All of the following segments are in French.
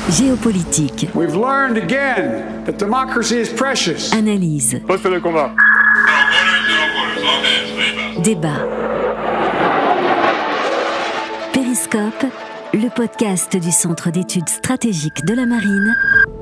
Géopolitique. We've learned again that democracy is precious. Analyse. Poste de combat. Débat. Périscope, le podcast du Centre d'études stratégiques de la Marine.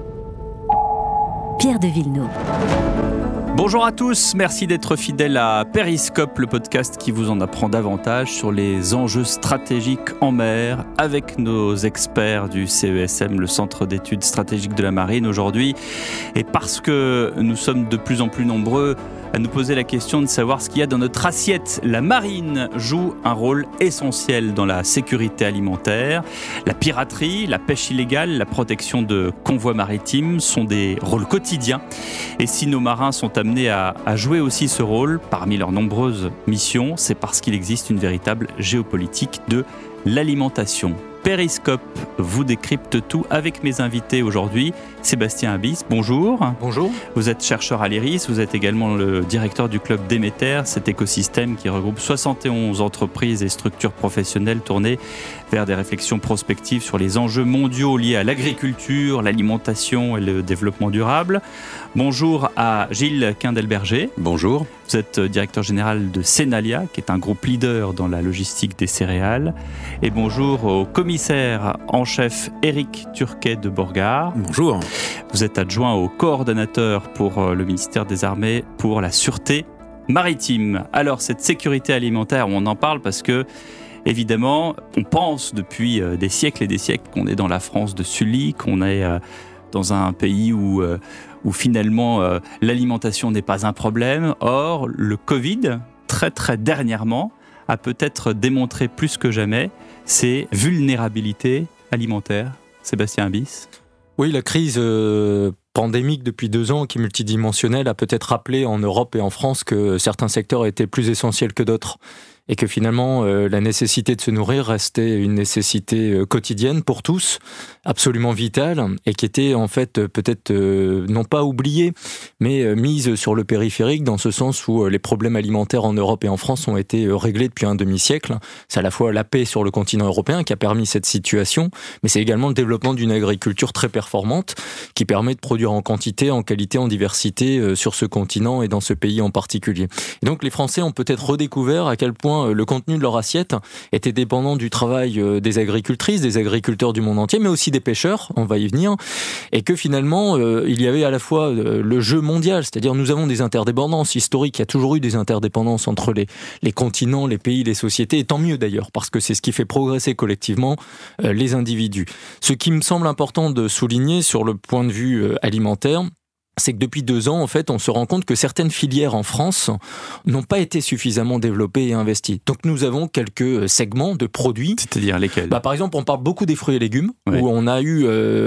Pierre de Villeneuve. Bonjour à tous, merci d'être fidèles à Périscope, le podcast qui vous en apprend davantage sur les enjeux stratégiques en mer avec nos experts du CESM, le Centre d'études stratégiques de la Marine aujourd'hui. Et parce que nous sommes de plus en plus nombreux à nous poser la question de savoir ce qu'il y a dans notre assiette, la marine joue un rôle essentiel dans la sécurité alimentaire. La piraterie, la pêche illégale, la protection de convois maritimes sont des rôles quotidiens. Et si nos marins sont amenés à jouer aussi ce rôle parmi leurs nombreuses missions, c'est parce qu'il existe une véritable géopolitique de l'alimentation. Périscope vous décrypte tout avec mes invités aujourd'hui. Sébastien Abyss, bonjour. Bonjour. Vous êtes chercheur à l'IRIS, vous êtes également le directeur du club Déméter, cet écosystème qui regroupe 71 entreprises et structures professionnelles tournées vers des réflexions prospectives sur les enjeux mondiaux liés à l'agriculture, l'alimentation et le développement durable. Bonjour à Gilles Quindelberger. Bonjour. Vous êtes directeur général de Senalia, qui est un groupe leader dans la logistique des céréales. Et bonjour au commissaire en chef Éric Turquet de Borgard. Bonjour. Vous êtes adjoint au coordonnateur pour le ministère des Armées pour la sûreté maritime. Alors, cette sécurité alimentaire, on en parle parce que, évidemment, on pense depuis des siècles et des siècles qu'on est dans la France de Sully, qu'on est dans un pays où finalement l'alimentation n'est pas un problème. Or, le Covid, très dernièrement, a peut-être démontré plus que jamais ces vulnérabilités alimentaires. Sébastien Abyss. Oui, la crise pandémique depuis 2 ans, qui est multidimensionnelle, a peut-être rappelé en Europe et en France que certains secteurs étaient plus essentiels que d'autres. Et que finalement, la nécessité de se nourrir restait une nécessité quotidienne pour tous, absolument vitale, et qui était en fait peut-être non pas oubliée, mais mise sur le périphérique, dans ce sens où les problèmes alimentaires en Europe et en France ont été réglés depuis un demi-siècle. C'est à la fois la paix sur le continent européen qui a permis cette situation, mais c'est également le développement d'une agriculture très performante, qui permet de produire en quantité, en qualité, en diversité sur ce continent et dans ce pays en particulier. Et donc les Français ont peut-être redécouvert à quel point le contenu de leur assiette était dépendant du travail des agricultrices, des agriculteurs du monde entier, mais aussi des pêcheurs, on va y venir, et que finalement, il y avait à la fois le jeu mondial, c'est-à-dire nous avons des interdépendances historiques, il y a toujours eu des interdépendances entre les continents, les pays, les sociétés, et tant mieux d'ailleurs, parce que c'est ce qui fait progresser collectivement les individus. Ce qui me semble important de souligner sur le point de vue alimentaire, c'est que depuis 2 ans, en fait, on se rend compte que certaines filières en France n'ont pas été suffisamment développées et investies. Donc nous avons quelques segments de produits. C'est-à-dire lesquels ? Par exemple, on parle beaucoup des fruits et légumes, oui. Où on a eu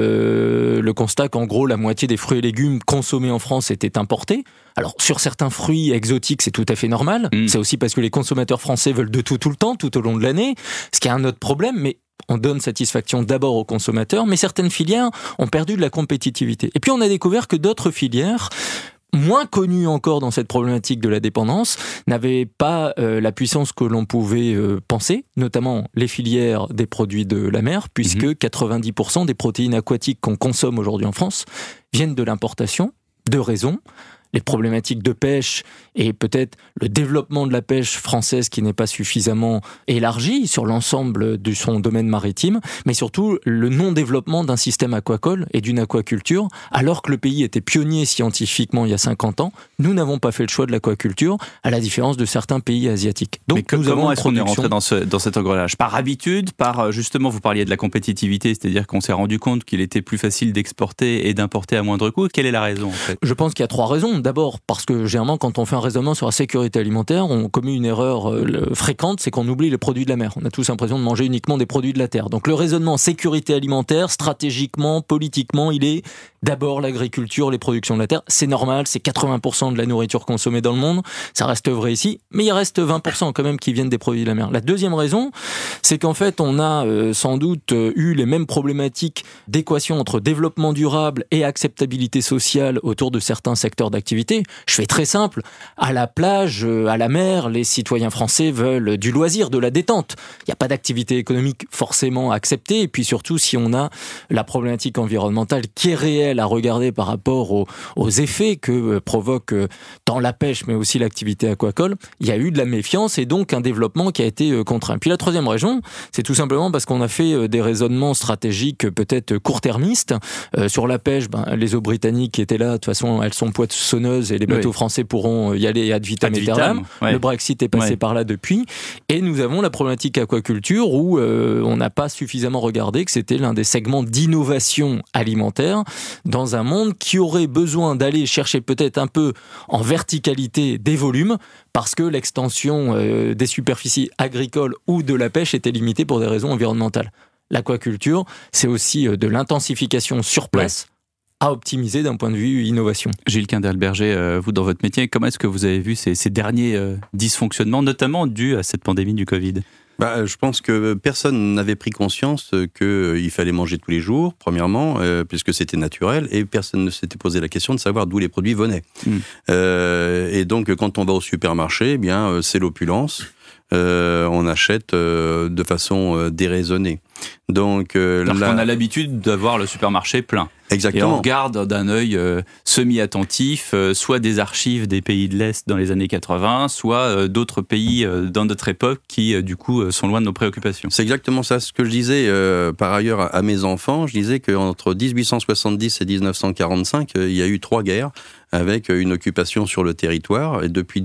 le constat qu'en gros, la moitié des fruits et légumes consommés en France étaient importés. Alors, sur certains fruits exotiques, c'est tout à fait normal. C'est aussi parce que les consommateurs français veulent de tout le temps, tout au long de l'année, ce qui est un autre problème, mais on donne satisfaction d'abord aux consommateurs, mais certaines filières ont perdu de la compétitivité. Et puis on a découvert que d'autres filières, moins connues encore dans cette problématique de la dépendance, n'avaient pas la puissance que l'on pouvait penser, notamment les filières des produits de la mer, puisque 90% des protéines aquatiques qu'on consomme aujourd'hui en France viennent de l'importation, de raison. Les problématiques de pêche et peut-être le développement de la pêche française qui n'est pas suffisamment élargi sur l'ensemble de son domaine maritime, mais surtout le non-développement d'un système aquacole et d'une aquaculture, alors que le pays était pionnier scientifiquement il y a 50 ans, nous n'avons pas fait le choix de l'aquaculture, à la différence de certains pays asiatiques. Donc, comment est-ce qu'on est rentré dans cet engrenage ? Par habitude, justement, vous parliez de la compétitivité, c'est-à-dire qu'on s'est rendu compte qu'il était plus facile d'exporter et d'importer à moindre coût. Quelle est la raison, en fait ? Je pense qu'il y a 3 raisons. D'abord, parce que généralement, quand on fait un raisonnement sur la sécurité alimentaire, on commet une erreur fréquente, c'est qu'on oublie les produits de la mer. On a tous l'impression de manger uniquement des produits de la terre. Donc le raisonnement sécurité alimentaire, stratégiquement, politiquement, il est d'abord l'agriculture, les productions de la terre. C'est normal, c'est 80% de la nourriture consommée dans le monde. Ça reste vrai ici, mais il reste 20% quand même qui viennent des produits de la mer. La deuxième raison, c'est qu'en fait, on a sans doute eu les mêmes problématiques d'équation entre développement durable et acceptabilité sociale autour de certains secteurs d'activité. Je fais très simple. À la plage, à la mer, les citoyens français veulent du loisir, de la détente. Il n'y a pas d'activité économique forcément acceptée. Et puis surtout, si on a la problématique environnementale qui est réelle à regarder par rapport aux effets que provoque tant la pêche, mais aussi l'activité aquacole, il y a eu de la méfiance et donc un développement qui a été contraint. Puis la troisième raison, c'est tout simplement parce qu'on a fait des raisonnements stratégiques peut-être court-termistes. Sur la pêche, les eaux britanniques qui étaient là, de toute façon, elles sont poissonneuses et les bateaux français pourront y aller ad vitam aeternam. Le Brexit est passé par là depuis. Et nous avons la problématique aquaculture où on n'a pas suffisamment regardé que c'était l'un des segments d'innovation alimentaire dans un monde qui aurait besoin d'aller chercher peut-être un peu en verticalité des volumes parce que l'extension des superficies agricoles ou de la pêche était limitée pour des raisons environnementales. L'aquaculture, c'est aussi de l'intensification sur place à optimiser d'un point de vue innovation. Gilles Quindel-Berger, vous dans votre métier, comment est-ce que vous avez vu ces derniers dysfonctionnements, notamment dus à cette pandémie du Covid ? Je pense que personne n'avait pris conscience qu'il fallait manger tous les jours, premièrement, puisque c'était naturel, et personne ne s'était posé la question de savoir d'où les produits venaient. Et donc, quand on va au supermarché, eh bien, c'est l'opulence. On achète de façon déraisonnée. Donc, qu'on a l'habitude d'avoir le supermarché plein. Exactement. Et on regarde d'un œil semi-attentif, soit des archives des pays de l'Est dans les années 80, soit d'autres pays dans notre époque qui, du coup, sont loin de nos préoccupations. C'est exactement ça. Ce que je disais par ailleurs à mes enfants, je disais qu'entre 1870 et 1945, il y a eu 3 guerres avec une occupation sur le territoire. Et depuis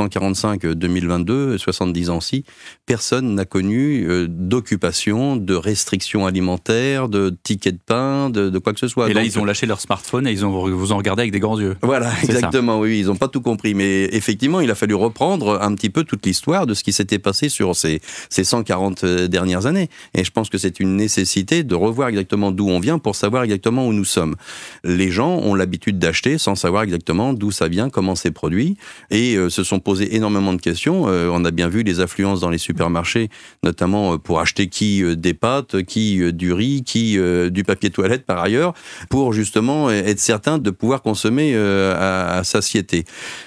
1945-2022, 70 ans ci, personne n'a connu d'occupation, de restrictions alimentaires, de tickets de pain, de quoi que ce soit. Et là, ils ont lâché leur smartphone et vous ont regardé avec des grands yeux. Voilà, exactement, oui, ils n'ont pas tout compris. Mais effectivement, il a fallu reprendre un petit peu toute l'histoire de ce qui s'était passé sur ces 140 dernières années. Et je pense que c'est une nécessité de revoir exactement d'où on vient pour savoir exactement où nous sommes. Les gens ont l'habitude d'acheter sans savoir exactement d'où ça vient, comment c'est produit, et se sont posés énormément de questions. On a bien vu les affluences dans les supermarchés, notamment pour acheter des pâtes, du riz, du papier toilette par ailleurs, pour justement être certain de pouvoir consommer à satiété.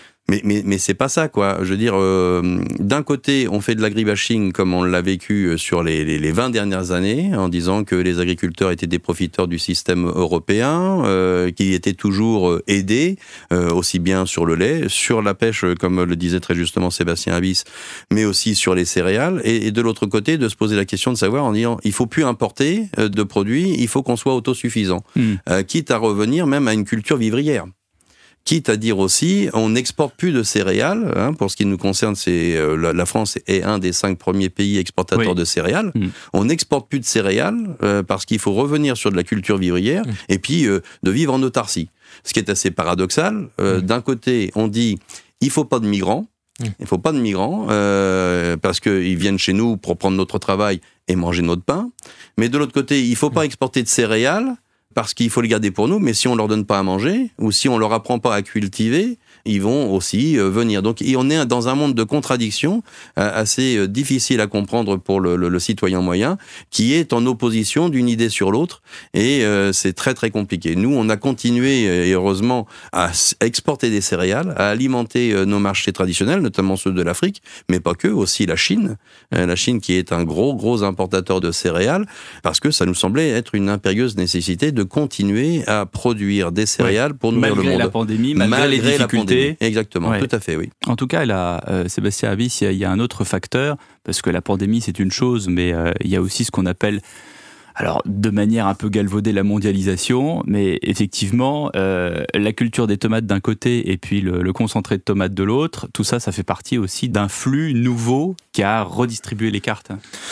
Mais c'est pas ça, quoi. Je veux dire, d'un côté, on fait de l'agribashing comme on l'a vécu sur les 20 dernières années, en disant que les agriculteurs étaient des profiteurs du système européen, qui étaient toujours aidés, aussi bien sur le lait, sur la pêche, comme le disait très justement Sébastien Habis, mais aussi sur les céréales. Et de l'autre côté, de se poser la question de savoir, en disant, il faut plus importer de produits, il faut qu'on soit autosuffisant. Quitte à revenir même à une culture vivrière. Quitte à dire aussi, on n'exporte plus de céréales. Pour ce qui nous concerne, la France est un des 5 premiers pays exportateurs de céréales. On n'exporte plus de céréales parce qu'il faut revenir sur de la culture vivrière et puis de vivre en autarcie. Ce qui est assez paradoxal. D'un côté, on dit, il faut pas de migrants. Il faut pas de migrants parce qu'ils viennent chez nous pour prendre notre travail et manger notre pain. Mais de l'autre côté, il faut pas exporter de céréales parce qu'il faut les garder pour nous, mais si on leur donne pas à manger, ou si on leur apprend pas à cultiver, ils vont aussi venir. Donc, on est dans un monde de contradictions assez difficile à comprendre pour le citoyen moyen, qui est en opposition d'une idée sur l'autre, et c'est très très compliqué. Nous, on a continué, et heureusement, à exporter des céréales, à alimenter nos marchés traditionnels, notamment ceux de l'Afrique, mais pas que, aussi la Chine qui est un gros importateur de céréales, parce que ça nous semblait être une impérieuse nécessité de continuer à produire des céréales pour nourrir le monde. Malgré la pandémie, malgré les difficultés. Exactement, tout à fait, oui. En tout cas, là, Sébastien Habis, il y a un autre facteur, parce que la pandémie, c'est une chose, mais il y a aussi ce qu'on appelle, alors de manière un peu galvaudée, la mondialisation, mais effectivement, la culture des tomates d'un côté et puis le concentré de tomates de l'autre, tout ça, ça fait partie aussi d'un flux nouveau qui a redistribué les cartes.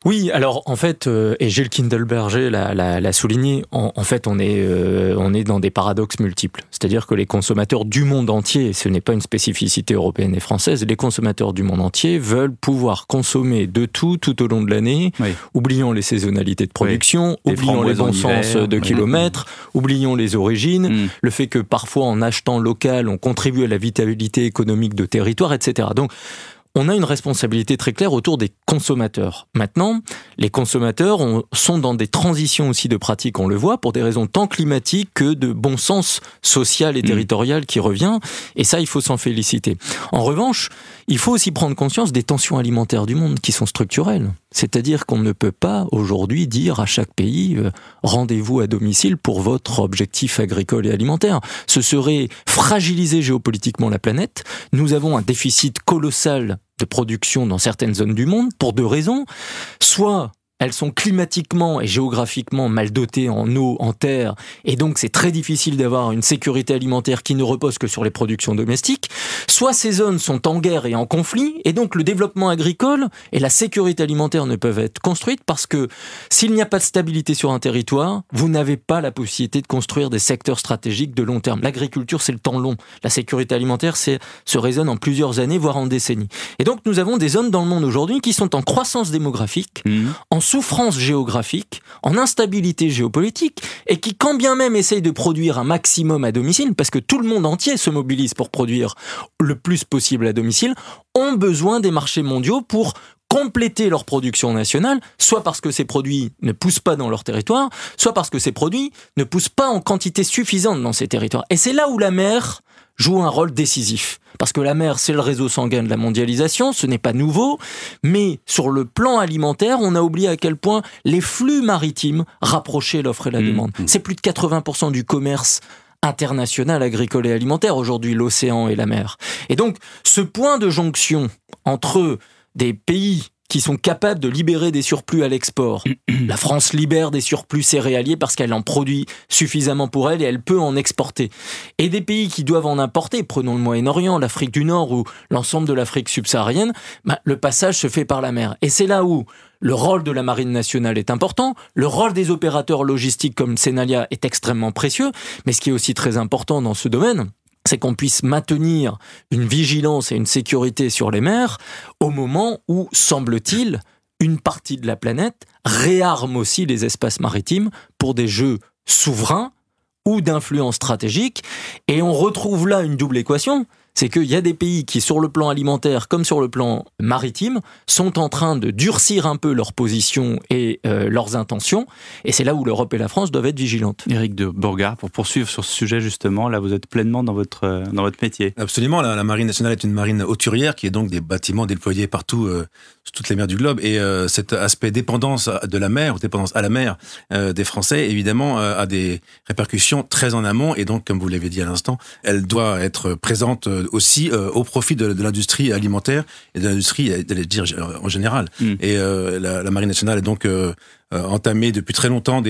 Oui, alors en fait, et Gilles Kindelberger l'a souligné, en fait on est dans des paradoxes multiples. C'est-à-dire que les consommateurs du monde entier, et ce n'est pas une spécificité européenne et française, les consommateurs du monde entier veulent pouvoir consommer de tout au long de l'année, oublions les saisonnalités de production, oublions les bons sens de kilomètres, oublions les origines, le fait que parfois en achetant local, on contribue à la vitalité économique de territoire, etc. Donc, on a une responsabilité très claire autour des consommateurs. Maintenant, les consommateurs sont dans des transitions aussi de pratiques, on le voit, pour des raisons tant climatiques que de bon sens social et territorial qui revient, et ça, il faut s'en féliciter. En revanche, il faut aussi prendre conscience des tensions alimentaires du monde qui sont structurelles. C'est-à-dire qu'on ne peut pas aujourd'hui dire à chaque pays rendez-vous à domicile pour votre objectif agricole et alimentaire. Ce serait fragiliser géopolitiquement la planète. Nous avons un déficit colossal de production dans certaines zones du monde pour deux raisons. Soit elles sont climatiquement et géographiquement mal dotées en eau, en terre, et donc c'est très difficile d'avoir une sécurité alimentaire qui ne repose que sur les productions domestiques. Soit ces zones sont en guerre et en conflit, et donc le développement agricole et la sécurité alimentaire ne peuvent être construites parce que s'il n'y a pas de stabilité sur un territoire, vous n'avez pas la possibilité de construire des secteurs stratégiques de long terme. L'agriculture, c'est le temps long. La sécurité alimentaire, se raisonne en plusieurs années, voire en décennies. Et donc nous avons des zones dans le monde aujourd'hui qui sont en croissance démographique, en souffrance géographique, en instabilité géopolitique, et qui, quand bien même essayent de produire un maximum à domicile, parce que tout le monde entier se mobilise pour produire le plus possible à domicile, ont besoin des marchés mondiaux pour compléter leur production nationale, soit parce que ces produits ne poussent pas dans leur territoire, soit parce que ces produits ne poussent pas en quantité suffisante dans ces territoires. Et c'est là où la mer joue un rôle décisif. Parce que la mer, c'est le réseau sanguin de la mondialisation, ce n'est pas nouveau, mais sur le plan alimentaire, on a oublié à quel point les flux maritimes rapprochaient l'offre et la demande. C'est plus de 80% du commerce international agricole et alimentaire aujourd'hui, l'océan et la mer. Et donc, ce point de jonction entre des pays qui sont capables de libérer des surplus à l'export. La France libère des surplus céréaliers parce qu'elle en produit suffisamment pour elle et elle peut en exporter. Et des pays qui doivent en importer, prenons le Moyen-Orient, l'Afrique du Nord ou l'ensemble de l'Afrique subsaharienne, le passage se fait par la mer. Et c'est là où le rôle de la Marine nationale est important, le rôle des opérateurs logistiques comme Senalia est extrêmement précieux, mais ce qui est aussi très important dans ce domaine, c'est qu'on puisse maintenir une vigilance et une sécurité sur les mers au moment où, semble-t-il, une partie de la planète réarme aussi les espaces maritimes pour des jeux souverains ou d'influence stratégique. Et on retrouve là une double équation. C'est qu'il y a des pays qui, sur le plan alimentaire comme sur le plan maritime, sont en train de durcir un peu leur position et leurs intentions. Et c'est là où l'Europe et la France doivent être vigilantes. Éric de Bourgard, pour poursuivre sur ce sujet justement, là vous êtes pleinement dans votre métier. Absolument, la Marine nationale est une marine hauturière qui est donc des bâtiments déployés partout sur toutes les mers du globe. Et cet aspect dépendance de la mer, ou dépendance à la mer des Français, évidemment, a des répercussions très en amont. Et donc, comme vous l'avez dit à l'instant, elle doit être présente aussi au profit de l'industrie alimentaire et de l'industrie, j'allais dire, en général. Et la Marine nationale est donc entamée depuis très longtemps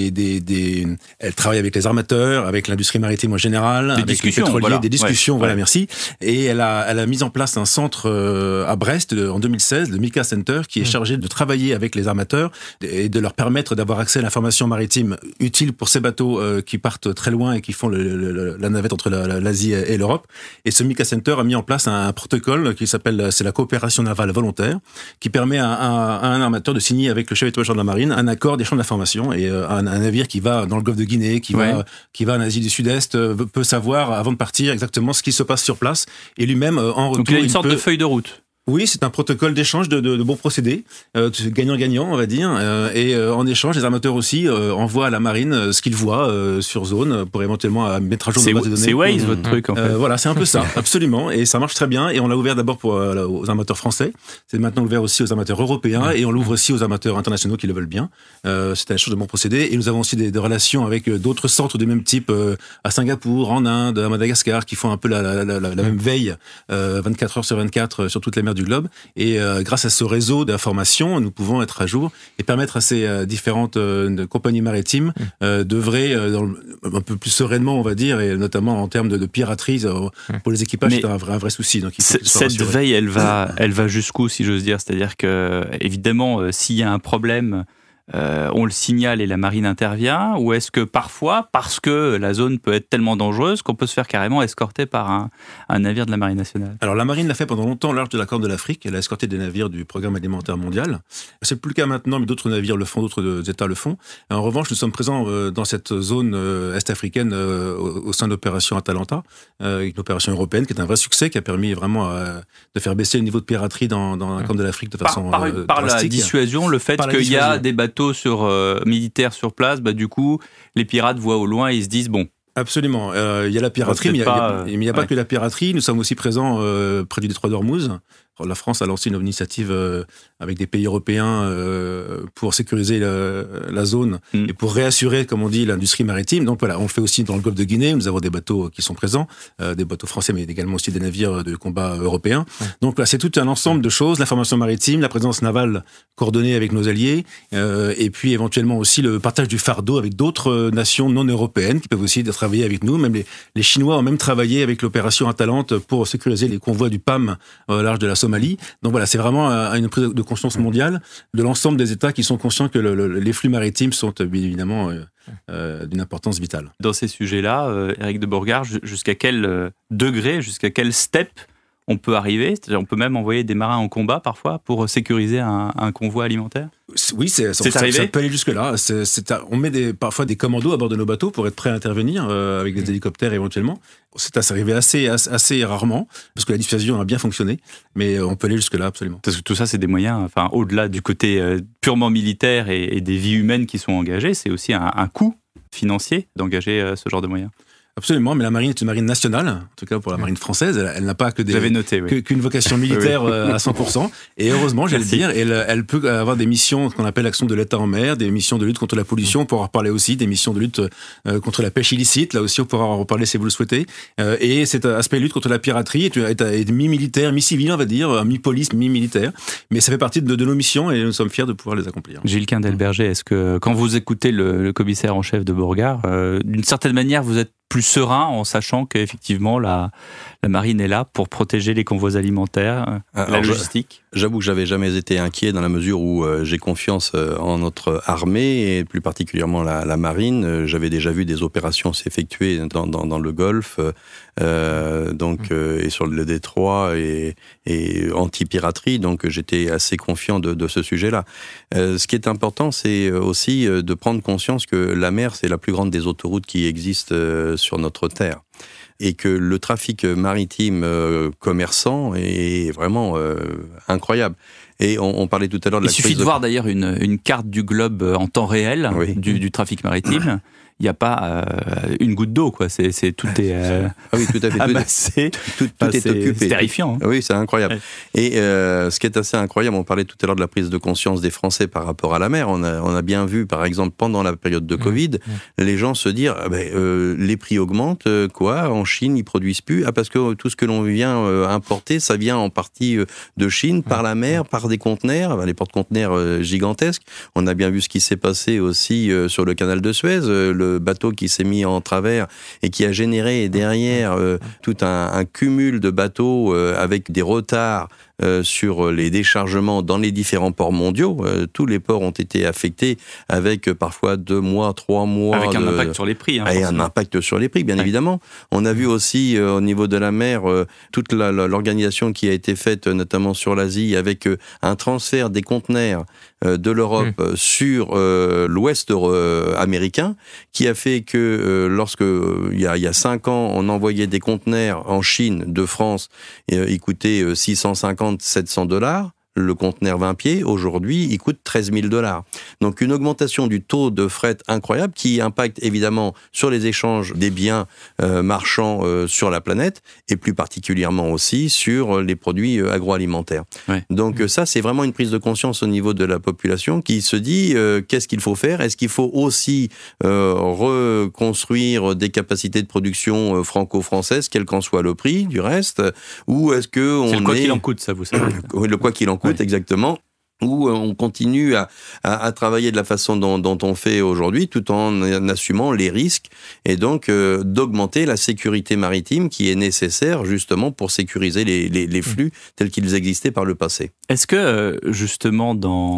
elle travaille avec les armateurs, avec l'industrie maritime en général, avec les pétroliers, des discussions, voilà, merci. Et elle a mis en place un centre à Brest en 2016, le MICA Center, qui est chargé de travailler avec les armateurs et de leur permettre d'avoir accès à l'information maritime utile pour ces bateaux qui partent très loin et qui font la navette entre l'Asie et l'Europe. Et ce MICA Center a mis en place un protocole qui s'appelle, c'est la coopération navale volontaire, qui permet à un armateur de signer avec le chef d'état-major de la marine un accord d'échange d'informations, et un navire qui va dans le golfe de Guinée, qui va en Asie du Sud-Est, peut savoir avant de partir exactement ce qui se passe sur place, et lui-même en retour. Donc il a une sorte de feuille de route. Oui, c'est un protocole d'échange de bons procédés, gagnant-gagnant, on va dire. Et en échange, les armateurs aussi envoient à la marine ce qu'ils voient sur zone pour éventuellement mettre à jour nos bases de données. C'est Waze, votre truc, en fait. Voilà, c'est un peu ça, absolument. Et ça marche très bien. Et on l'a ouvert d'abord aux armateurs français. C'est maintenant ouvert aussi aux armateurs européens. Et on l'ouvre aussi aux armateurs internationaux qui le veulent bien. C'est un échange de bons procédés. Et nous avons aussi des relations avec d'autres centres du même type à Singapour, en Inde, à Madagascar, qui font un peu la même veille 24 heures sur 24 sur toutes les mers du du globe. Et grâce à ce réseau d'informations, nous pouvons être à jour et permettre à ces différentes compagnies maritimes d'œuvrer un peu plus sereinement, on va dire, et notamment en termes de piraterie pour les équipages, c'est un vrai souci. Donc, cette veille, elle va jusqu'où, si j'ose dire? C'est-à-dire que, évidemment, s'il y a un problème, on le signale et la marine intervient, ou est-ce que parfois, parce que la zone peut être tellement dangereuse, qu'on peut se faire carrément escorter par un navire de la marine nationale? Alors la marine l'a fait pendant longtemps au large de la Corne de l'Afrique, elle a escorté des navires du programme alimentaire mondial. C'est plus le cas maintenant, mais d'autres navires le font, d'autres États le font. Et en revanche, nous sommes présents dans cette zone est-africaine au sein de l'opération Atalanta, une opération européenne qui est un vrai succès, qui a permis vraiment de faire baisser le niveau de piraterie dans la Corne de l'Afrique de façon drastique. Par la dissuasion, le fait qu'il y a des bateaux militaires sur place, du coup, les pirates voient au loin et ils se disent bon. Absolument. Il y a la piraterie, mais il n'y a pas que la piraterie. Nous sommes aussi présents près du détroit d'Ormuz. La France a lancé une initiative avec des pays européens pour sécuriser la zone et pour réassurer, comme on dit, l'industrie maritime. Donc voilà, on le fait aussi dans le golfe de Guinée. Nous avons des bateaux qui sont présents, des bateaux français, mais également aussi des navires de combat européens. Donc là, c'est tout un ensemble de choses. L'information maritime, la présence navale coordonnée avec nos alliés, et puis éventuellement aussi le partage du fardeau avec d'autres nations non européennes qui peuvent aussi travailler avec nous. Même les Chinois ont même travaillé avec l'opération Atalante pour sécuriser les convois du PAM au large de la Somalie. Donc voilà, c'est vraiment une prise de conscience mondiale de l'ensemble des États qui sont conscients que les flux maritimes sont bien évidemment d'une importance vitale. Dans ces sujets-là, Éric de Bourgard, jusqu'à quel degré, jusqu'à quel step on peut arriver? C'est-à-dire on peut même envoyer des marins en combat parfois pour sécuriser un convoi alimentaire? Oui, ça peut aller jusque-là. On met parfois des commandos à bord de nos bateaux pour être prêts à intervenir avec des hélicoptères éventuellement. C'est arrivé assez rarement, parce que la dissuasion a bien fonctionné, mais on peut aller jusque-là, absolument. Parce que tout ça, c'est des moyens, au-delà du côté purement militaire et des vies humaines qui sont engagées, c'est aussi un coût financier d'engager ce genre de moyens. Absolument, mais la marine est une marine nationale, en tout cas pour la marine française. Elle n'a pas qu'une vocation militaire à 100%. Et heureusement, j'allais dire, elle peut avoir des missions qu'on appelle l'action de l'État en mer, des missions de lutte contre la pollution, on pourra en reparler aussi, des missions de lutte contre la pêche illicite, là aussi on pourra en reparler si vous le souhaitez. Et cet aspect de lutte contre la piraterie est mi-militaire, mi-civil, on va dire, mi-police, mi-militaire. Mais ça fait partie de nos missions et nous sommes fiers de pouvoir les accomplir. Gilles Quindel-Berger, est-ce que quand vous écoutez le commissaire en chef de Bourgard, d'une certaine manière, vous êtes plus serein en sachant qu'effectivement la marine est là pour protéger les convois alimentaires, la logistique? J'avoue que j'avais jamais été inquiet dans la mesure où j'ai confiance en notre armée et plus particulièrement la marine. J'avais déjà vu des opérations s'effectuer dans le Golfe, et sur le détroit et anti-piraterie, donc j'étais assez confiant de ce sujet-là. Ce qui est important, c'est aussi de prendre conscience que la mer, c'est la plus grande des autoroutes qui existent sur notre terre. Et que le trafic maritime commerçant est vraiment incroyable. Et on parlait tout à l'heure de la crise. Il suffit de voir d'ailleurs une carte du globe en temps réel du trafic maritime. Il n'y a pas une goutte d'eau, quoi. Tout est tout à fait, amassé. Tout est occupé. C'est terrifiant. Hein. Oui, c'est incroyable. Ouais. Et ce qui est assez incroyable, on parlait tout à l'heure de la prise de conscience des Français par rapport à la mer. On a bien vu, par exemple, pendant la période de Covid, les gens se dire les prix augmentent, en Chine, ils produisent plus. Parce que tout ce que l'on vient importer, ça vient en partie de Chine, par la mer, par des conteneurs, les porte-conteneurs gigantesques. On a bien vu ce qui s'est passé aussi sur le canal de Suez, le bateau qui s'est mis en travers et qui a généré derrière tout un cumul de bateaux avec des retards sur les déchargements dans les différents ports mondiaux. Tous les ports ont été affectés avec parfois 2 mois, 3 mois. Avec un impact sur les prix. Et un impact sur les prix, bien évidemment. On a vu aussi au niveau de la mer toute l'organisation qui a été faite, notamment sur l'Asie, avec un transfert des conteneurs de l'Europe sur l'Ouest américain, qui a fait que lorsque il y a 5 ans, on envoyait des conteneurs en Chine de France, ils coûtaient $650-700. le conteneur 20 pieds, aujourd'hui, il coûte $13 000. Donc une augmentation du taux de fret incroyable qui impacte évidemment sur les échanges des biens marchands sur la planète et plus particulièrement aussi sur les produits agroalimentaires. Ouais. Donc ça, c'est vraiment une prise de conscience au niveau de la population qui se dit qu'est-ce qu'il faut faire ? Est-ce qu'il faut aussi reconstruire des capacités de production franco-françaises, quel qu'en soit le prix du reste, ou est-ce que on c'est le quoi qu'il en coûte, ça vous savez. Le quoi qu'il en coûte, ouais. Exactement. Où on continue à travailler de la façon dont on fait aujourd'hui, tout en assumant les risques, et donc d'augmenter la sécurité maritime qui est nécessaire justement pour sécuriser les flux tels qu'ils existaient par le passé. Est-ce que justement,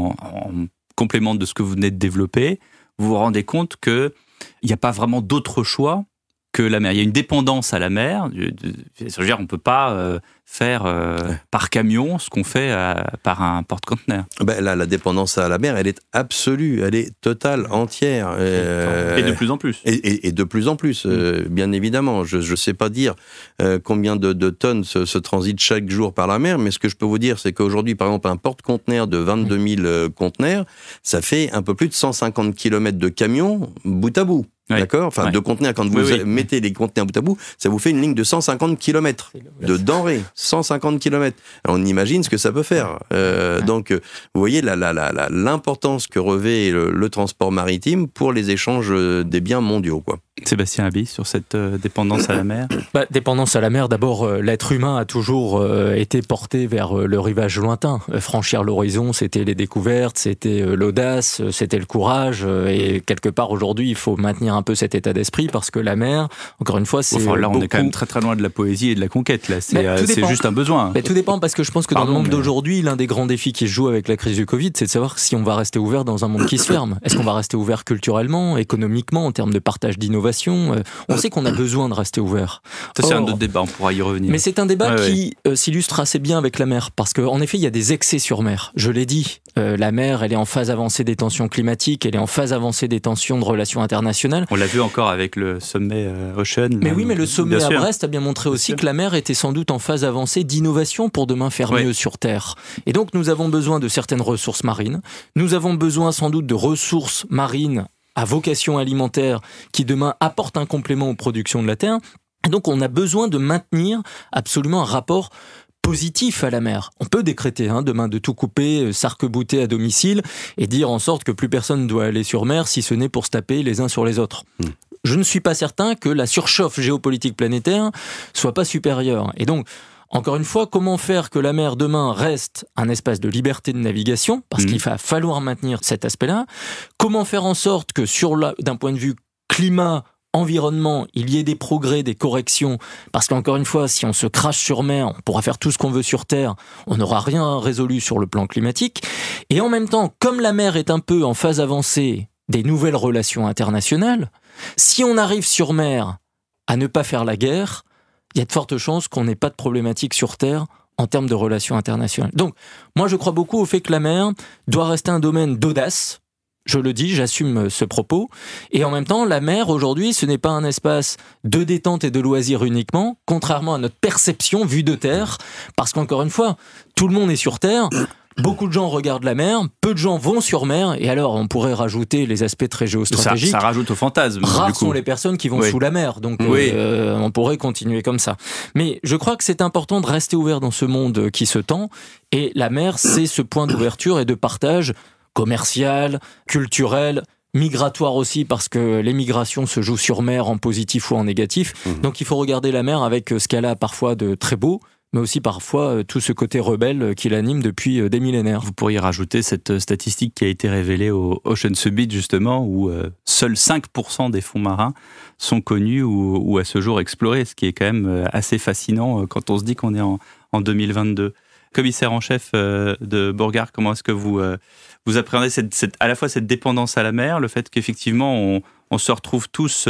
en complément de ce que vous venez de développer, vous vous rendez compte qu'il n'y a pas vraiment d'autre choix que la mer? Il y a une dépendance à la mer. C'est-à-dire, on ne peut pas faire par camion ce qu'on fait par un porte-conteneur. Ben là, la dépendance à la mer, elle est absolue, elle est totale, entière. Et de plus en plus. Et de plus en plus, bien évidemment. Je ne sais pas dire combien de tonnes se transitent chaque jour par la mer, mais ce que je peux vous dire, c'est qu'aujourd'hui, par exemple, un porte-conteneur de 22 000 conteneurs, ça fait un peu plus de 150 km de camion bout à bout. Oui. D'accord ? Enfin, ouais. De conteneurs, quand vous mettez les conteneurs bout à bout, ça vous fait une ligne de 150 km de denrées. 150 km. Alors, on imagine ce que ça peut faire. Donc, vous voyez l'importance que revêt le transport maritime pour les échanges des biens mondiaux, quoi. Sébastien Haby, sur cette dépendance à la mer. Dépendance à la mer, d'abord, l'être humain a toujours été porté vers le rivage lointain. Franchir l'horizon, c'était les découvertes, c'était l'audace, c'était le courage. Et quelque part, aujourd'hui, il faut maintenir un peu cet état d'esprit parce que la mer, encore une fois, c'est là, on est quand même très très loin de la poésie et de la conquête. Là, c'est juste un besoin. Tout dépend parce que je pense que dans le monde d'aujourd'hui, l'un des grands défis qui se joue avec la crise du Covid, c'est de savoir si on va rester ouvert dans un monde qui se ferme. Est-ce qu'on va rester ouvert culturellement, économiquement, en termes de partage d'innovation ? On sait qu'on a besoin de rester ouvert. Ça, c'est un autre débat, on pourra y revenir. Mais c'est un débat qui s'illustre assez bien avec la mer, parce qu'en effet, il y a des excès sur mer. Je l'ai dit, la mer, elle est en phase avancée des tensions climatiques, elle est en phase avancée des tensions de relations internationales. On l'a vu encore avec le sommet Ocean. Mais oui, mais le sommet à Brest a bien montré aussi que la mer était sans doute en phase avancée d'innovation pour demain faire mieux sur Terre. Et donc, nous avons besoin de certaines ressources marines. Nous avons besoin sans doute de ressources marines à vocation alimentaire qui demain apportent un complément aux productions de la Terre. Et donc on a besoin de maintenir absolument un rapport positif à la mer. On peut décréter demain de tout couper, s'arc-bouter à domicile et dire en sorte que plus personne ne doit aller sur mer si ce n'est pour se taper les uns sur les autres. Je ne suis pas certain que la surchauffe géopolitique planétaire soit pas supérieure. Et donc, encore une fois, comment faire que la mer demain reste un espace de liberté de navigation, parce qu'il va falloir maintenir cet aspect-là. Comment faire en sorte que d'un point de vue climat, environnement, il y ait des progrès, des corrections, parce qu'encore une fois, si on se crache sur mer, on pourra faire tout ce qu'on veut sur Terre, on n'aura rien résolu sur le plan climatique. Et en même temps, comme la mer est un peu en phase avancée des nouvelles relations internationales, si on arrive sur mer à ne pas faire la guerre, il y a de fortes chances qu'on n'ait pas de problématique sur Terre en termes de relations internationales. Donc, moi, je crois beaucoup au fait que la mer doit rester un domaine d'audace. Je le dis, j'assume ce propos. Et en même temps, la mer, aujourd'hui, ce n'est pas un espace de détente et de loisirs uniquement, contrairement à notre perception vue de Terre. Parce qu'encore une fois, tout le monde est sur Terre. Beaucoup de gens regardent la mer, peu de gens vont sur mer, et alors on pourrait rajouter les aspects très géostratégiques. Ça rajoute au fantasme. Rares sont les personnes qui vont sous la mer, donc on pourrait continuer comme ça. Mais je crois que c'est important de rester ouvert dans ce monde qui se tend, et la mer, c'est ce point d'ouverture et de partage commercial, culturel, migratoire aussi, parce que les migrations se jouent sur mer en positif ou en négatif. Donc il faut regarder la mer avec ce qu'elle a parfois de très beau, mais aussi parfois tout ce côté rebelle qui l'anime depuis des millénaires. Vous pourriez rajouter cette statistique qui a été révélée au Ocean Summit, justement, où seuls 5% des fonds marins sont connus ou à ce jour explorés, ce qui est quand même assez fascinant quand on se dit qu'on est en 2022. Commissaire en chef de Borgard, comment est-ce que vous appréhendez à la fois cette dépendance à la mer, le fait qu'effectivement on se retrouve tous,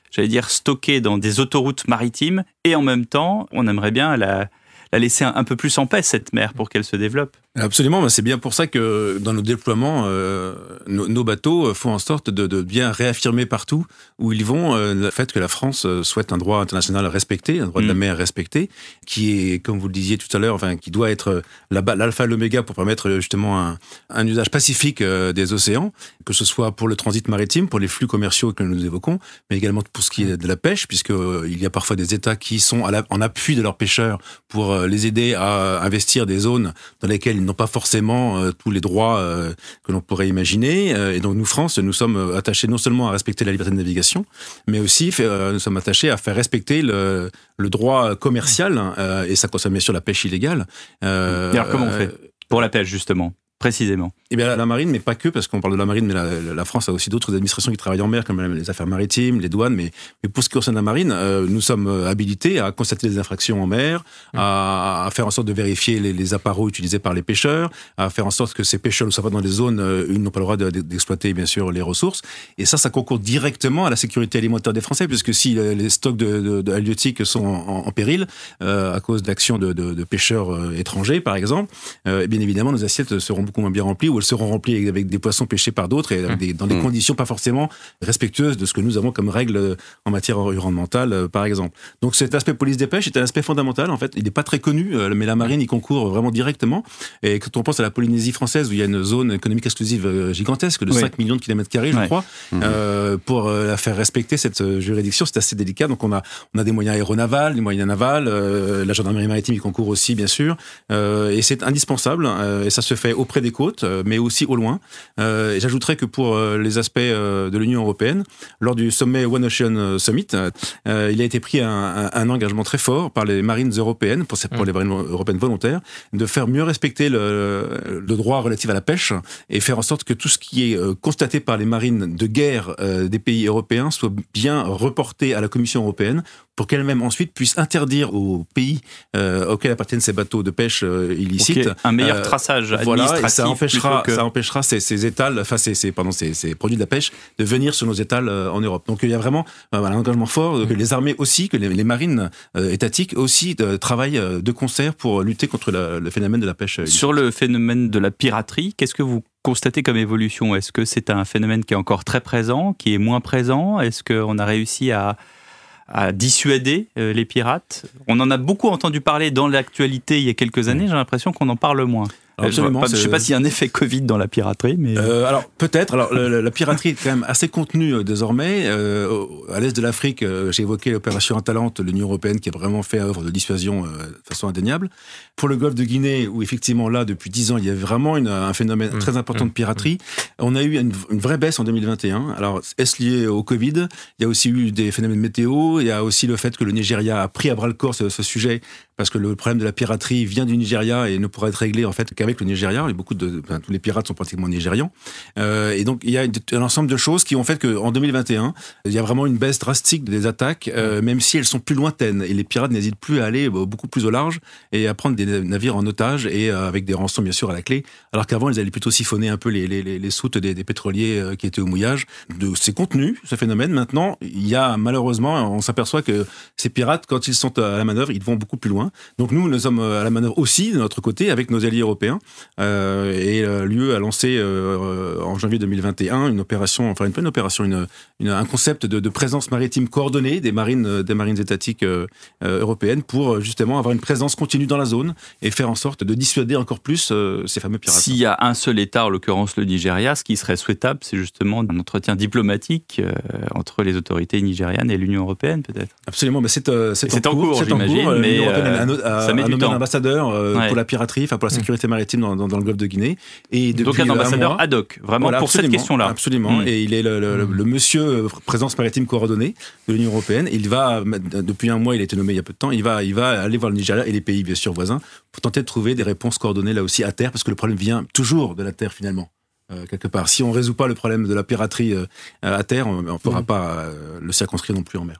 stockés dans des autoroutes maritimes, et en même temps, on aimerait bien la laisser un peu plus en paix, cette mer, pour qu'elle se développe. Absolument, c'est bien pour ça que dans nos déploiements, nos bateaux font en sorte de bien réaffirmer partout où ils vont le fait que la France souhaite un droit international respecté, un droit de la mer respecté, qui est, comme vous le disiez tout à l'heure, qui doit être l'alpha et l'oméga pour permettre justement un usage pacifique des océans, que ce soit pour le transit maritime, pour les flux commerciaux que nous évoquons, mais également pour ce qui est de la pêche, puisqu'il y a parfois des États qui sont en appui de leurs pêcheurs pour les aider à investir des zones dans lesquelles ils n'ont pas forcément tous les droits que l'on pourrait imaginer. Et donc nous, France, nous sommes attachés non seulement à respecter la liberté de navigation, mais aussi nous sommes attachés à faire respecter le droit commercial, et ça concerne bien sûr la pêche illégale. Et alors comment on fait pour la pêche, justement, précisément? Eh bien, la marine, mais pas que, parce qu'on parle de la marine, mais la France a aussi d'autres administrations qui travaillent en mer, comme les affaires maritimes, les douanes, mais pour ce qui concerne la marine, nous sommes habilités à constater les infractions en mer, à faire en sorte de vérifier les appareaux utilisés par les pêcheurs, à faire en sorte que ces pêcheurs ne soient pas dans des zones où ils n'ont pas le droit d'exploiter, bien sûr, les ressources. Et ça concourt directement à la sécurité alimentaire des Français, puisque si les stocks de halieutiques sont en péril, à cause d'actions de pêcheurs étrangers, par exemple, bien évidemment, nos assiettes seront beaucoup moins bien remplies, ou elles seront remplies avec des poissons pêchés par d'autres et dans des conditions pas forcément respectueuses de ce que nous avons comme règles en matière environnementale, par exemple. Donc cet aspect police des pêches est un aspect fondamental, en fait. Il n'est pas très connu, mais la marine y concourt vraiment directement. Et quand on pense à la Polynésie française, où il y a une zone économique exclusive gigantesque de 5 millions de kilomètres carrés, je crois, pour la faire respecter cette juridiction, c'est assez délicat. Donc on a des moyens aéronavals, des moyens navals, la gendarmerie maritime y concourt aussi, bien sûr, et c'est indispensable, et ça se fait auprès des côtes, mais aussi au loin. Et j'ajouterais que pour les aspects de l'Union européenne, lors du sommet One Ocean Summit, il a été pris un engagement très fort par les marines européennes, pour les marines européennes volontaires, de faire mieux respecter le droit relatif à la pêche et faire en sorte que tout ce qui est constaté par les marines de guerre des pays européens soit bien reporté à la Commission européenne pour qu'elle-même ensuite puisse interdire aux pays auxquels appartiennent ces bateaux de pêche illicites un meilleur traçage administratif. Et ça empêchera ces étals, ces produits de la pêche de venir sur nos étals en Europe. Donc il y a vraiment un engagement fort que les armées aussi, que les marines étatiques aussi travaillent de concert pour lutter contre le phénomène de la pêche illicite. Sur le phénomène de la piraterie, qu'est-ce que vous constatez comme évolution? Est-ce que c'est un phénomène qui est encore très présent, qui est moins présent? Est-ce qu'on a réussi à dissuader les pirates? On en a beaucoup entendu parler dans l'actualité il y a quelques années, j'ai l'impression qu'on en parle moins. Absolument, je ne sais pas s'il y a un effet Covid dans la piraterie, mais... alors, peut-être. Alors, la piraterie est quand même assez contenue désormais. À l'est de l'Afrique, j'ai évoqué l'opération Atalante, l'Union européenne qui a vraiment fait œuvre de dissuasion de façon indéniable. Pour le golfe de Guinée, où effectivement, là, depuis 10 ans, il y a vraiment un phénomène très important de piraterie, on a eu une vraie baisse en 2021. Alors, est-ce lié au Covid? Il y a aussi eu des phénomènes météo. Il y a aussi le fait que le Nigeria a pris à bras-le-corps ce sujet, parce que le problème de la piraterie vient du Nigeria et ne pourra être réglé, en fait, qu'avec le Nigeria. Tous les pirates sont pratiquement nigérians. Et donc, il y a un ensemble de choses qui ont fait qu'en 2021, il y a vraiment une baisse drastique des attaques, même si elles sont plus lointaines. Et les pirates n'hésitent plus à aller beaucoup plus au large et à prendre des navires en otage et avec des rançons, bien sûr, à la clé. Alors qu'avant, ils allaient plutôt siphonner un peu les soutes des pétroliers qui étaient au mouillage. C'est contenu, ce phénomène. Maintenant, il y a malheureusement, on s'aperçoit que ces pirates, quand ils sont à la manœuvre, ils vont beaucoup plus loin. Donc nous sommes à la manœuvre aussi, de notre côté, avec nos alliés européens. Et l'UE a lancé en janvier 2021 un concept de présence maritime coordonnée des marines étatiques européennes pour justement avoir une présence continue dans la zone et faire en sorte de dissuader encore plus ces fameux pirates. S'il y a un seul État, en l'occurrence le Nigeria, ce qui serait souhaitable, c'est justement un entretien diplomatique entre les autorités nigérianes et l'Union européenne, peut-être. Absolument, mais c'est en cours, j'imagine. L'Union européenne a nommé un ambassadeur pour la piraterie, pour la sécurité maritime dans le golfe de Guinée. Et donc un ambassadeur ad hoc, vraiment pour cette question-là. Absolument, et il est le monsieur présence maritime coordonnée de l'Union européenne. Il va, depuis un mois, il a été nommé il y a peu de temps, il va aller voir le Nigeria et les pays bien sûr voisins pour tenter de trouver des réponses coordonnées là aussi à terre, parce que le problème vient toujours de la terre finalement. Quelque part. Si on ne résout pas le problème de la piraterie à terre, on ne pourra pas le circonscrire non plus en mer.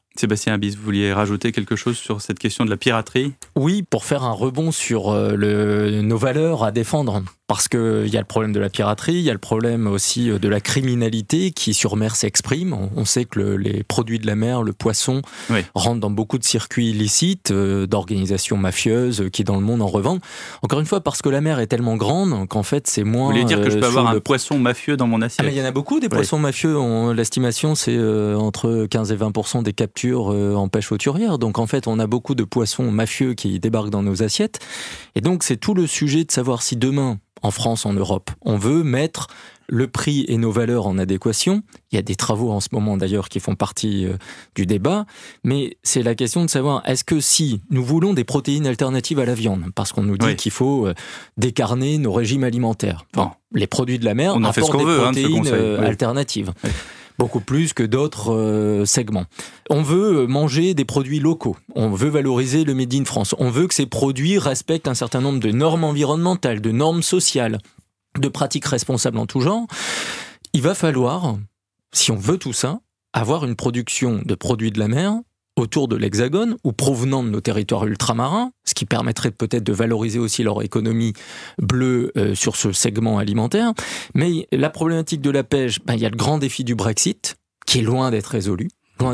Sébastien Abyss, vous vouliez rajouter quelque chose sur cette question de la piraterie ? Oui, pour faire un rebond sur nos valeurs à défendre. Parce qu'il y a le problème de la piraterie, il y a le problème aussi de la criminalité qui sur mer s'exprime. On sait que les produits de la mer, le poisson, rentrent dans beaucoup de circuits illicites, d'organisations mafieuses qui dans le monde en revendent. Encore une fois, parce que la mer est tellement grande qu'en fait c'est moins... Vous voulez dire que je peux avoir un poisson mafieux dans mon assiette ? Mais il y en a beaucoup des poissons mafieux. L'estimation c'est entre 15 et 20% des captures en pêche hauturière. Donc en fait on a beaucoup de poissons mafieux qui débarquent dans nos assiettes. Et donc c'est tout le sujet de savoir si demain, en France, en Europe, on veut mettre le prix et nos valeurs en adéquation. Il y a des travaux en ce moment d'ailleurs qui font partie du débat, mais c'est la question de savoir est-ce que si nous voulons des protéines alternatives à la viande, parce qu'on nous dit qu'il faut décarner nos régimes alimentaires. Bon, les produits de la mer apportent des protéines alternatives. Oui. Beaucoup plus que d'autres segments. On veut manger des produits locaux. On veut valoriser le Made in France. On veut que ces produits respectent un certain nombre de normes environnementales, de normes sociales, de pratiques responsables en tout genre. Il va falloir, si on veut tout ça, avoir une production de produits de la mer autour de l'Hexagone ou provenant de nos territoires ultramarins, ce qui permettrait peut-être de valoriser aussi leur économie bleue sur ce segment alimentaire. Mais la problématique de la pêche, il y a le grand défi du Brexit, qui est loin d'être résolu.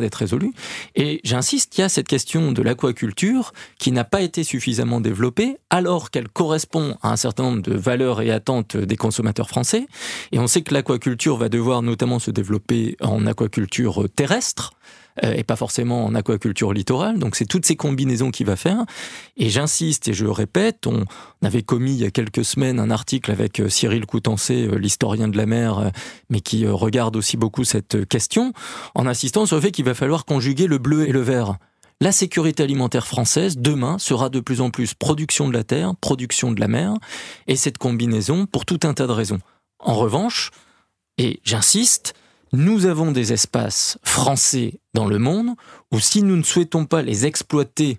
Et j'insiste, il y a cette question de l'aquaculture qui n'a pas été suffisamment développée alors qu'elle correspond à un certain nombre de valeurs et attentes des consommateurs français. Et on sait que l'aquaculture va devoir notamment se développer en aquaculture terrestre, et pas forcément en aquaculture littorale. Donc c'est toutes ces combinaisons qu'il va faire. Et j'insiste et je répète, on avait commis il y a quelques semaines un article avec Cyril Coutancé, l'historien de la mer, mais qui regarde aussi beaucoup cette question, en insistant sur le fait qu'il va falloir conjuguer le bleu et le vert. La sécurité alimentaire française, demain, sera de plus en plus production de la terre, production de la mer, et cette combinaison pour tout un tas de raisons. En revanche, et j'insiste, nous avons des espaces français dans le monde où si nous ne souhaitons pas les exploiter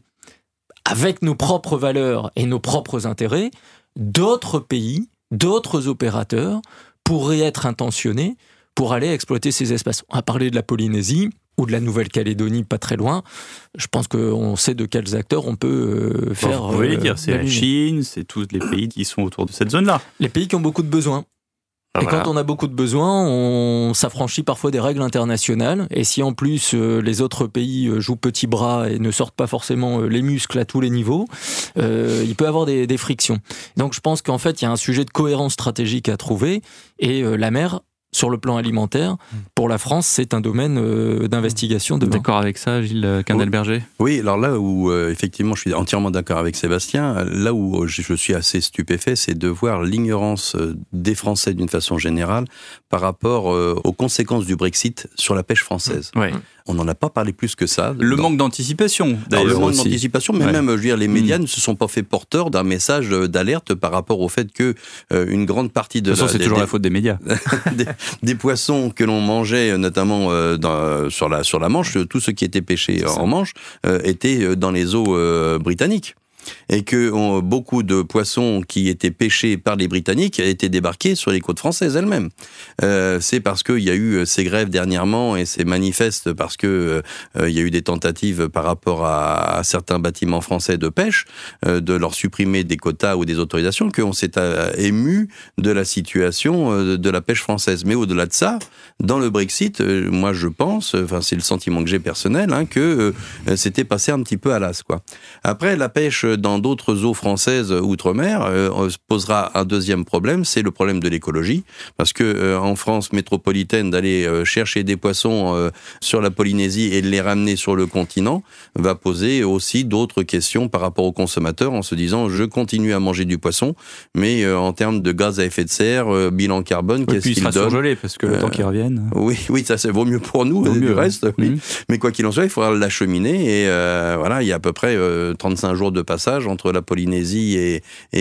avec nos propres valeurs et nos propres intérêts, d'autres pays, d'autres opérateurs pourraient être intentionnés pour aller exploiter ces espaces. On a parlé de la Polynésie ou de la Nouvelle-Calédonie, pas très loin. Je pense qu'on sait de quels acteurs on peut faire... Vous pouvez dire, c'est la Chine, c'est tous les pays qui sont autour de cette zone-là. Les pays qui ont beaucoup de besoins. Et quand on a beaucoup de besoins, on s'affranchit parfois des règles internationales. Et si en plus les autres pays jouent petit bras et ne sortent pas forcément les muscles à tous les niveaux, il peut y avoir des frictions. Donc je pense qu'en fait, il y a un sujet de cohérence stratégique à trouver. Et la mer, sur le plan alimentaire, pour la France, c'est un domaine d'investigation demain. D'accord avec ça, Gilles Candelberger ? Oui, alors là où, effectivement, je suis entièrement d'accord avec Sébastien, là où je suis assez stupéfait, c'est de voir l'ignorance des Français d'une façon générale par rapport aux conséquences du Brexit sur la pêche française. Ouais. On n'en a pas parlé plus que ça. Le manque d'anticipation, d'ailleurs. Le manque aussi. d'anticipation, mais même, je veux dire, les médias ne se sont pas fait porteurs d'un message d'alerte par rapport au fait que une grande partie de... De toute façon, c'est toujours la faute des médias. des poissons que l'on mangeait, notamment sur la Manche, tout ce qui était pêché en Manche, était dans les eaux britanniques. Et que beaucoup de poissons qui étaient pêchés par les Britanniques étaient débarqués sur les côtes françaises elles-mêmes. C'est parce qu'il y a eu ces grèves dernièrement et ces manifestes parce que il y a eu des tentatives par rapport à certains bâtiments français de pêche de leur supprimer des quotas ou des autorisations qu'on s'est ému de la situation de la pêche française. Mais au-delà de ça, dans le Brexit, moi je pense, enfin c'est le sentiment que j'ai personnel, que c'était passé un petit peu à l'as, quoi. Après, la pêche dans d'autres eaux françaises outre-mer posera un deuxième problème, c'est le problème de l'écologie, parce que en France métropolitaine, d'aller chercher des poissons sur la Polynésie et de les ramener sur le continent va poser aussi d'autres questions par rapport aux consommateurs, en se disant je continue à manger du poisson, mais en termes de gaz à effet de serre, bilan carbone, qu'est-ce qu'il donne ? Il sera surgelé, parce que le temps qu'il revienne... Oui, ça vaut mieux pour nous, du reste, oui. Mais quoi qu'il en soit, il faudra l'acheminer, et voilà, il y a à peu près 35 jours de passage passage entre la Polynésie et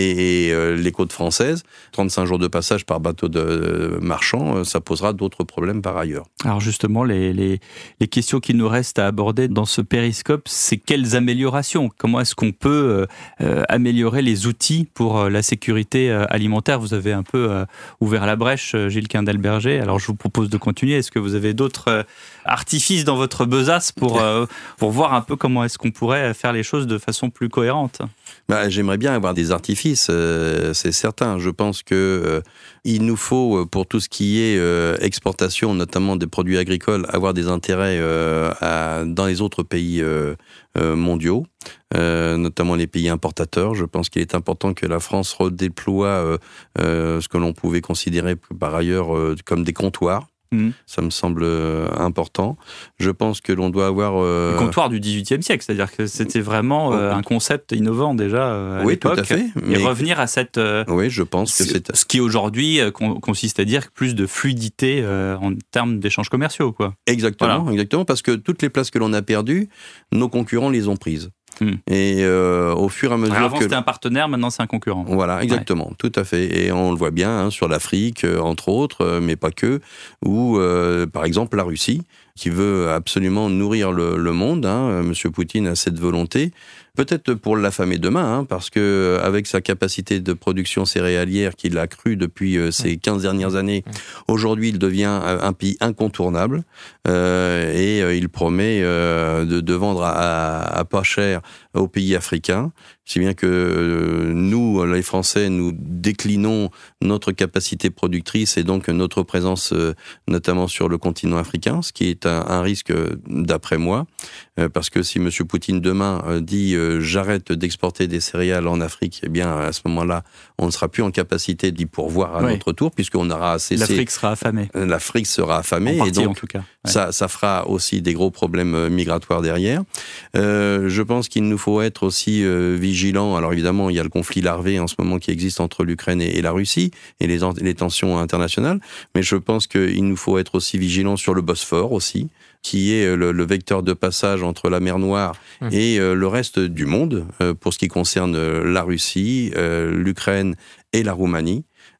les côtes françaises. 35 jours de passage par bateau de marchand, ça posera d'autres problèmes par ailleurs. Alors justement, les questions qu'il nous reste à aborder dans ce périscope, c'est quelles améliorations ? Comment est-ce qu'on peut améliorer les outils pour la sécurité alimentaire ? Vous avez un peu ouvert la brèche, Gilles Quindel-Berger. Alors je vous propose de continuer. Est-ce que vous avez d'autres artifices dans votre besace pour voir un peu comment est-ce qu'on pourrait faire les choses de façon plus cohérente ? J'aimerais bien avoir des artifices, c'est certain. Je pense que il nous faut, pour tout ce qui est exportation, notamment des produits agricoles, avoir des intérêts dans les autres pays mondiaux, notamment les pays importateurs. Je pense qu'il est important que la France redéploie ce que l'on pouvait considérer par ailleurs comme des comptoirs. Ça me semble important. Je pense que l'on doit avoir... Le comptoir du XVIIIe siècle, c'est-à-dire que c'était vraiment un concept innovant déjà à l'époque. Tout à fait. Et revenir à cette... oui, je pense que c'est... Ce qui aujourd'hui consiste à dire plus de fluidité en termes d'échanges commerciaux, quoi. Exactement, voilà. Exactement, parce que toutes les places que l'on a perdues, nos concurrents les ont prises. Et au fur et à mesure avant c'était un partenaire, maintenant c'est un concurrent. Voilà, exactement, tout à fait. Et on le voit bien sur l'Afrique, entre autres, mais pas que, ou par exemple la Russie, qui veut absolument nourrir le monde. Monsieur Poutine a cette volonté, peut-être pour l'affamer demain, parce que avec sa capacité de production céréalière qu'il a accrue depuis ces 15 dernières années, aujourd'hui il devient un pays incontournable et il promet de vendre à pas cher aux pays africains, si bien que nous, les Français, nous déclinons notre capacité productrice et donc notre présence notamment sur le continent africain, ce qui est un risque d'après moi, parce que si M. Poutine demain dit j'arrête d'exporter des céréales en Afrique, eh bien à ce moment-là, on ne sera plus en capacité d'y pourvoir à notre tour, puisqu'on aura cessé... L'Afrique sera affamée. L'Afrique sera affamée, en partie, et donc en tout cas. Ça fera aussi des gros problèmes migratoires derrière. Je pense qu'il nous faut être aussi vigilants. Alors évidemment, il y a le conflit larvé en ce moment qui existe entre l'Ukraine et la Russie, et les tensions internationales, mais je pense qu'il nous faut être aussi vigilants sur le Bosphore aussi, qui est le vecteur de passage entre la mer Noire et le reste du monde, pour ce qui concerne la Russie, l'Ukraine et la Roumanie.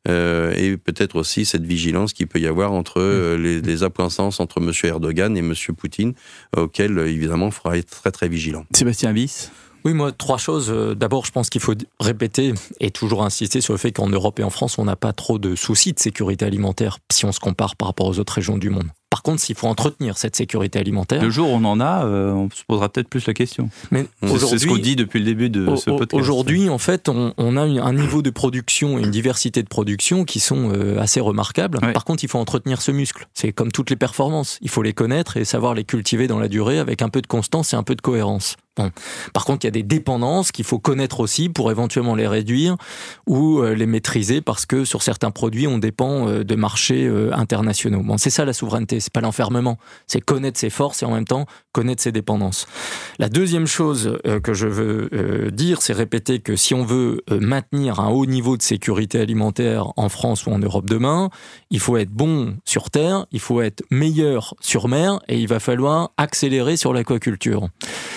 Et peut-être aussi cette vigilance qu'il peut y avoir entre les accointances entre M. Erdogan et M. Poutine, auxquelles évidemment il faudra être très très vigilant. Sébastien Wyss. Oui, moi, 3 choses. D'abord, je pense qu'il faut répéter et toujours insister sur le fait qu'en Europe et en France, on n'a pas trop de soucis de sécurité alimentaire si on se compare par rapport aux autres régions du monde. Par contre, s'il faut entretenir cette sécurité alimentaire... Le jour où on en a, on se posera peut-être plus la question. Mais c'est ce qu'on dit depuis le début de ce podcast. Aujourd'hui, en fait, on a un niveau de production et une diversité de production qui sont assez remarquables. Ouais. Par contre, il faut entretenir ce muscle. C'est comme toutes les performances. Il faut les connaître et savoir les cultiver dans la durée avec un peu de constance et un peu de cohérence. Bon. Par contre, il y a des dépendances qu'il faut connaître aussi pour éventuellement les réduire ou les maîtriser parce que sur certains produits, on dépend de marchés internationaux. Bon, c'est ça la souveraineté, c'est pas l'enfermement, c'est connaître ses forces et en même temps connaître ses dépendances. La deuxième chose que je veux dire, c'est répéter que si on veut maintenir un haut niveau de sécurité alimentaire en France ou en Europe demain, il faut être bon sur terre, il faut être meilleur sur mer et il va falloir accélérer sur l'aquaculture.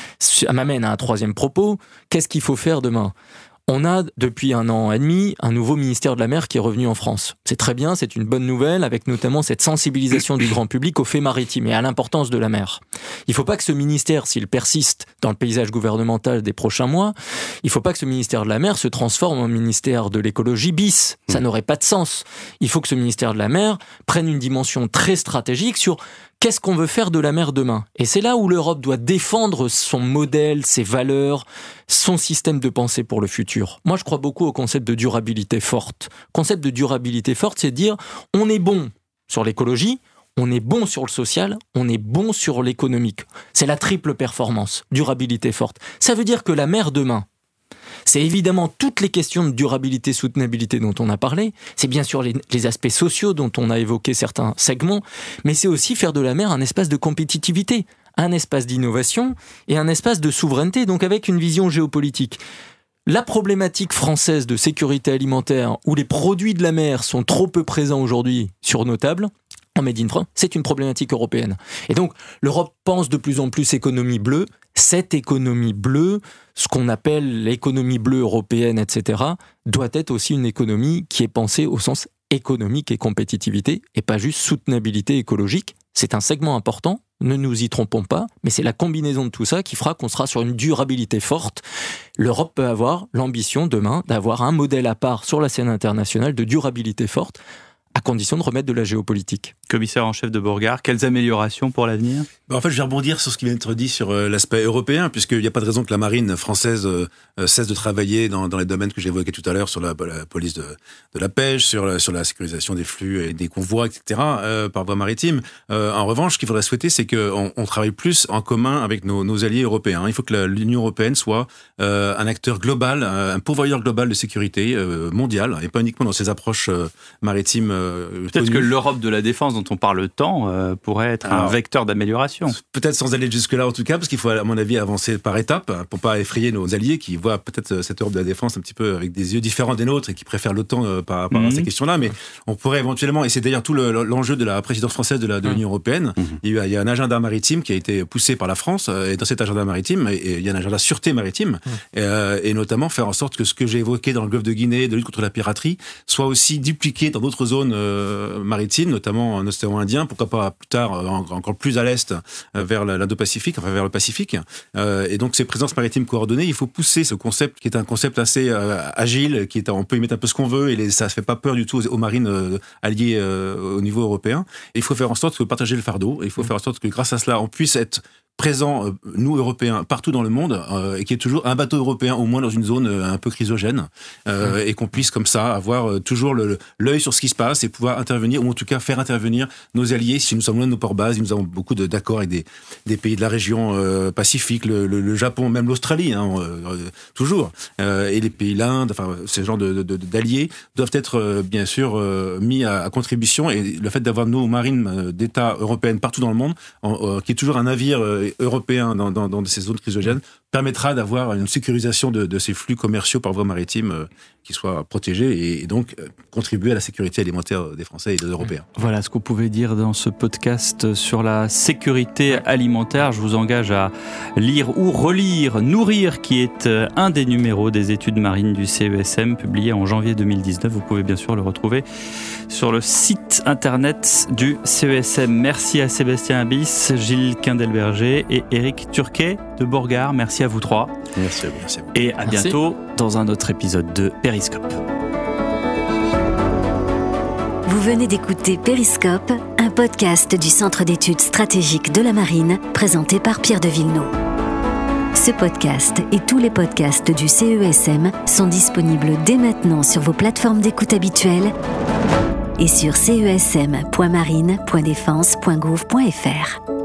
Ça m'amène à un troisième propos. Qu'est-ce qu'il faut faire demain ? On a, depuis 1 an et demi, un nouveau ministère de la mer qui est revenu en France. C'est très bien, c'est une bonne nouvelle, avec notamment cette sensibilisation du grand public aux faits maritimes et à l'importance de la mer. Il ne faut pas que ce ministère, s'il persiste dans le paysage gouvernemental des prochains mois, il ne faut pas que ce ministère de la mer se transforme en ministère de l'écologie bis. Ça n'aurait pas de sens. Il faut que ce ministère de la mer prenne une dimension très stratégique sur qu'est-ce qu'on veut faire de la mer demain ? Et c'est là où l'Europe doit défendre son modèle, ses valeurs, son système de pensée pour le futur. Moi, je crois beaucoup au concept de durabilité forte. Le concept de durabilité forte, c'est de dire on est bon sur l'écologie, on est bon sur le social, on est bon sur l'économique. C'est la triple performance, durabilité forte. Ça veut dire que la mer demain, c'est évidemment toutes les questions de durabilité, soutenabilité dont on a parlé. C'est bien sûr les aspects sociaux dont on a évoqué certains segments, mais c'est aussi faire de la mer un espace de compétitivité, un espace d'innovation et un espace de souveraineté, donc avec une vision géopolitique. La problématique française de sécurité alimentaire, où les produits de la mer sont trop peu présents aujourd'hui sur nos tables, en Made in France, c'est une problématique européenne. Et donc, l'Europe pense de plus en plus économie bleue. cette économie bleue, ce qu'on appelle l'économie bleue européenne, etc., doit être aussi une économie qui est pensée au sens économique et compétitivité, et pas juste soutenabilité écologique. C'est un segment important, ne nous y trompons pas, mais c'est la combinaison de tout ça qui fera qu'on sera sur une durabilité forte. L'Europe peut avoir l'ambition demain d'avoir un modèle à part sur la scène internationale de durabilité forte, à condition de remettre de la géopolitique. Commissaire en chef de Bourgard, quelles améliorations pour l'avenir ? En fait, je vais rebondir sur ce qui vient d'être dit sur l'aspect européen, puisqu'il n'y a pas de raison que la marine française cesse de travailler dans les domaines que j'évoquais tout à l'heure, sur la police de la pêche, sur la sécurisation des flux et des convois, etc., par voie maritime. En revanche, ce qu'il faudrait souhaiter, c'est qu'on travaille plus en commun avec nos alliés européens. Il faut que l'Union européenne soit un acteur global, un pourvoyeur global de sécurité mondiale, et pas uniquement dans ses approches maritimes. Peut-être que l'Europe de la défense, dont on parle tant, pourrait être un vecteur d'amélioration. Peut-être sans aller jusque-là en tout cas, parce qu'il faut à mon avis avancer par étapes pour pas effrayer nos alliés qui voient peut-être cette Europe de la défense un petit peu avec des yeux différents des nôtres et qui préfèrent l'OTAN par rapport à ces questions-là. Mais on pourrait éventuellement, et c'est d'ailleurs tout l'enjeu de la présidence française de l'Union européenne, il y a un agenda maritime qui a été poussé par la France, et dans cet agenda maritime, il y a un agenda sûreté maritime, et notamment faire en sorte que ce que j'ai évoqué dans le golfe de Guinée, de lutte contre la piraterie, soit aussi dupliqué dans d'autres zones maritimes, notamment en océan Indien, pourquoi pas plus tard encore plus à l'est vers l'Indo-Pacifique, enfin vers le Pacifique. Et donc ces présences maritimes coordonnées, il faut pousser ce concept qui est un concept assez agile, on peut y mettre un peu ce qu'on veut et ça ne fait pas peur du tout aux marines alliées au niveau européen. Et il faut faire en sorte de partager le fardeau, et il faut faire en sorte que grâce à cela, on puisse être présent, nous Européens, partout dans le monde, et qu'il y ait toujours un bateau européen au moins dans une zone un peu chrysogène, et qu'on puisse comme ça avoir toujours l'œil sur ce qui se passe et pouvoir intervenir, ou en tout cas faire intervenir nos alliés si nous sommes loin de nos ports-bases. Nous avons beaucoup d'accords avec des pays de la région Pacifique, le Japon, même l'Australie, toujours, et les pays l'Inde, enfin ces genres d'alliés doivent être bien sûr mis à contribution, et le fait d'avoir nos marines d'État européennes partout dans le monde, qui est toujours un navire européen dans ces zones chrysogènes, permettra d'avoir une sécurisation de ces flux commerciaux par voie maritime qui soient protégés et donc contribuer à la sécurité alimentaire des Français et des Européens. Voilà ce qu'on pouvait dire dans ce podcast sur la sécurité alimentaire. Je vous engage à lire ou relire Nourrir, qui est un des numéros des études marines du CESM, publié en janvier 2019. Vous pouvez bien sûr le retrouver sur le site internet du CESM. Merci à Sébastien Abyss, Gilles Quindelberger et Éric Turquet de Bourgard. Merci à vous trois. Merci à vous. Et à bientôt dans un autre épisode de Périscope. Vous venez d'écouter Périscope, un podcast du Centre d'études stratégiques de la Marine, présenté par Pierre de Villeneuve. Ce podcast et tous les podcasts du CESM sont disponibles dès maintenant sur vos plateformes d'écoute habituelles et sur cesm.marine.défense.gouv.fr.